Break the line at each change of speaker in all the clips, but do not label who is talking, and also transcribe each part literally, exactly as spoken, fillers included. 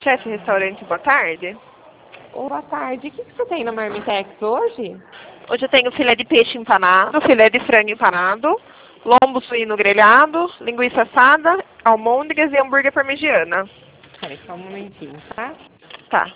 Chefe Restaurante, boa tarde.
Boa tarde. O que, que você tem na Marmitex hoje?
Hoje eu tenho filé de peixe empanado, filé de frango empanado, lombo suíno grelhado, linguiça assada, almôndegas e hambúrguer parmegiana.
Peraí, só um momentinho, tá?
Tá.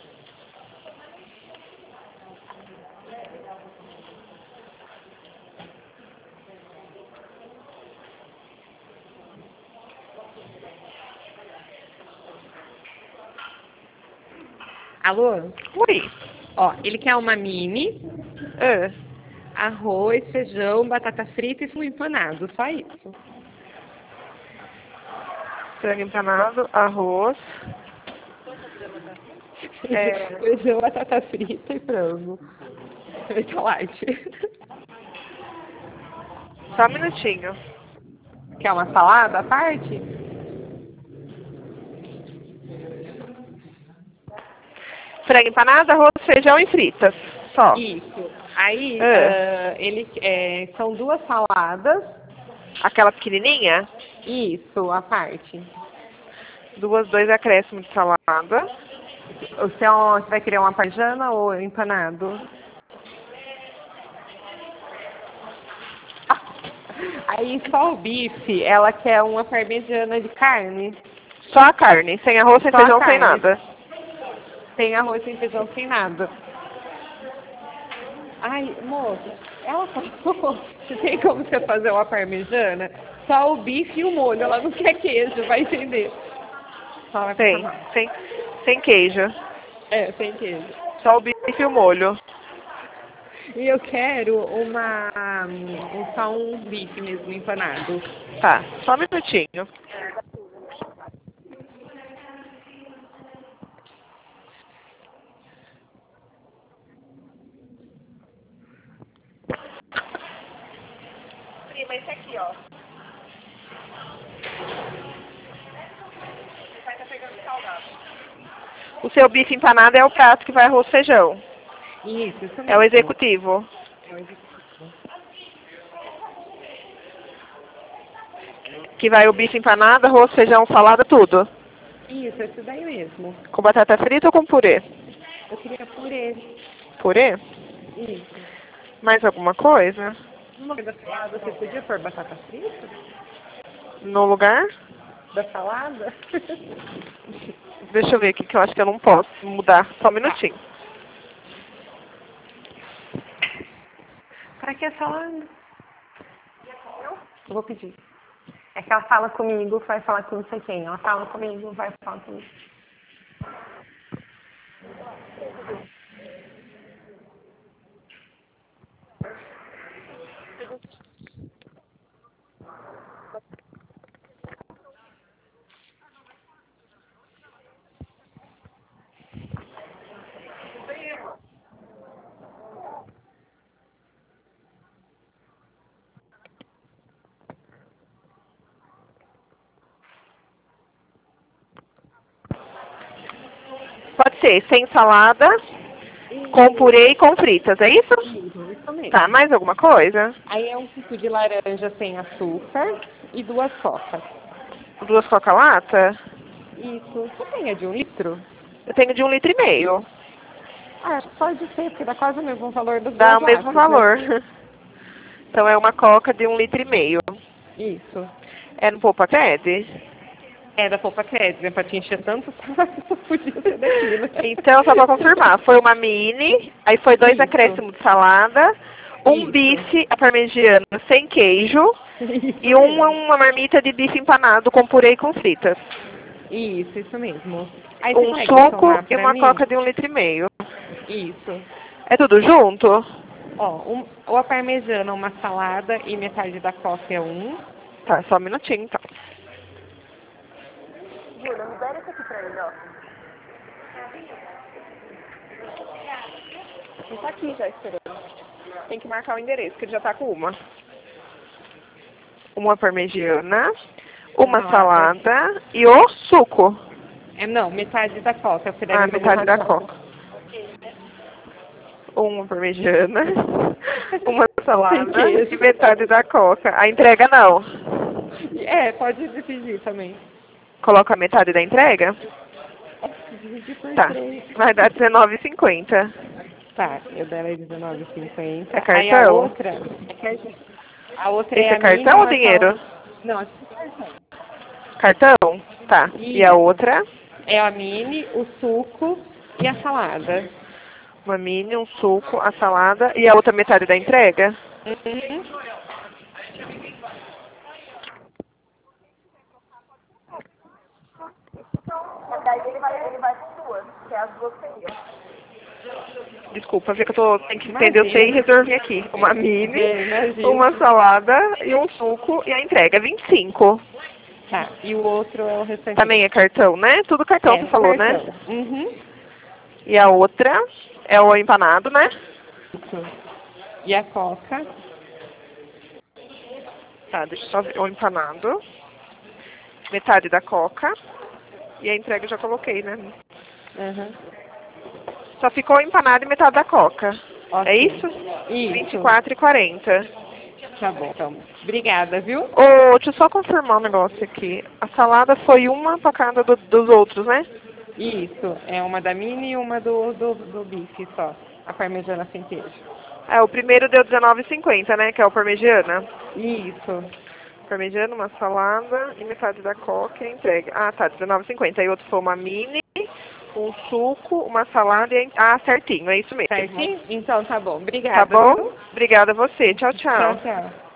Alô?
Oi.
Ó, ele quer uma mini,
Ah,
arroz, feijão, batata frita e frango empanado. Só isso.
frango empanado, arroz. É,
Feijão, batata frita e frango. Feita light.
só um minutinho.
Quer uma salada à parte?
Frango empanado, arroz, feijão e fritas. Só.
Isso. Aí,
Ah,
ah, ele, é, são duas saladas.
aquela pequenininha?
Isso, à parte.
Duas, dois acréscimos de salada.
Você, é um- você vai querer uma parjana ou empanado? Aí só o bife, ela quer uma parmegiana de carne.
Só a carne, sem arroz, sem
Só a
feijão, sem
carne.
nada.
Sem arroz, sem feijão, sem nada. Ai, moça, ela falou, se tem como você fazer uma parmegiana, só o bife e o molho, ela não quer queijo, vai entender. Só vai passar
Tem,
mal.
sem, sem queijo.
É, sem queijo.
Só o bife e o molho.
E eu quero uma, um, só um bife mesmo empanado.
Tá, só um minutinho. Prima, esse aqui, ó. Vai tá pegando salgado. O seu bife empanado é o prato que vai arroz e feijão.
Isso, isso mesmo.
É o executivo.
É o executivo.
Que vai o bife empanado, arroz, feijão, salada, tudo.
Isso, esse daí mesmo.
Com batata frita ou com purê?
Eu queria purê.
Purê?
Isso.
Mais alguma coisa?
No lugar da salada, você podia pôr batata frita?
No lugar?
Da salada?
Deixa eu ver aqui que eu acho que eu não posso mudar. Só um minutinho.
Pra que salada? Eu vou pedir. É que ela fala comigo, vai falar com não sei quem. Ela fala comigo, vai falar comigo.
Pode ser sem salada, com purê e com fritas, é isso?
Isso, isso mesmo.
Tá, mais alguma coisa?
Aí é um suco de laranja sem açúcar e duas cocas.
Duas coca-lata?
Isso. Você tem a de um litro?
Eu tenho de um litro e meio.
Ah, pode ser, porque dá quase o mesmo valor das
Dá
duas
o mesmo
latas, né?
valor. Então é uma coca de um litro e meio.
Isso.
É no Poupa Cred?
É da Poupa Cred, né? Pra te encher tanto saco, podia ser daqui, né?
Então, só pra confirmar, foi uma mini, aí foi dois
Isso.
acréscimos de salada, um
Isso.
bife à parmegiana sem queijo
Isso
e uma,
mesmo.
uma marmita de bife empanado com purê e com fritas.
Isso, isso mesmo. Aí você
Um
consegue
suco
somar
e
pra
uma
mim?
coca de um litro e meio.
Isso.
É tudo junto?
Ó, um, ou a parmegiana, uma salada e metade da coca é um.
Tá, só um minutinho então.
Júlia, me dá isso aqui pra ele, ó.
Ele tá aqui já esperando. Tem que marcar o endereço, que ele já tá com uma. Uma parmegiana, uma
Salada.
salada e o suco.
É, não, metade da coca. Você deve
Ah,
fazer
metade da
uma
coca. Uma parmegiana, uma salada
queijo.
e metade da coca. A entrega não.
É, pode dividir também.
Coloca a metade da entrega?
Divide por
Tá.
três.
Vai dar dezenove e cinquenta.
Tá, eu dela é dezenove e cinquenta.
É
Aí a
cartão?
outra. É cartão. A outra
Esse
é
é
a mini
cartão ou
uma
dinheiro?
sal- Não, acho que é cartão.
Cartão? Tá. E a
Isso.
outra?
É a mini, o suco e a salada.
Uma mini, um suco, a salada e a outra metade da entrega?
Uhum.
Daí ele vai, ele vai com duas, que é as duas seriam. Desculpa, vê que eu tô, tenho que entender você e
Imagina.
resolver aqui. Uma mini,
É, imagina.
uma salada e um suco e a entrega. vinte e cinco.
Tá, e o outro é o restante.
Também é cartão, né? Tudo cartão,
É,
você falou, né?
cartão. Uhum.
E a outra é o empanado, né?
Isso. E a coca.
Tá, deixa eu só ver. O empanado. Metade da coca. E a entrega eu já coloquei, né?
Uhum.
Só ficou empanado e metade da coca.
Ok.
É isso?
Isso.
vinte e quatro e quarenta.
Tá bom, então. Obrigada, viu?
Ô, deixa eu só confirmar um negócio aqui. A salada foi uma pra cada do- dos outros, né?
Isso. É uma da mini e uma do, do, do bife só. A parmegiana sem queijo.
É, o primeiro deu dezenove e cinquenta, né? Que é o parmegiana.
Isso.
Parmegiana, uma salada e metade da coca e a entrega. Ah, tá, dezenove e cinquenta. Aí outro foi uma mini, um suco, uma salada e... a- Ah, certinho, é isso mesmo.
Certinho? Então tá bom.
Tá
Obrigada.
bom?
Viu?
Obrigada a você. Tchau, tchau.
Tchau, tchau.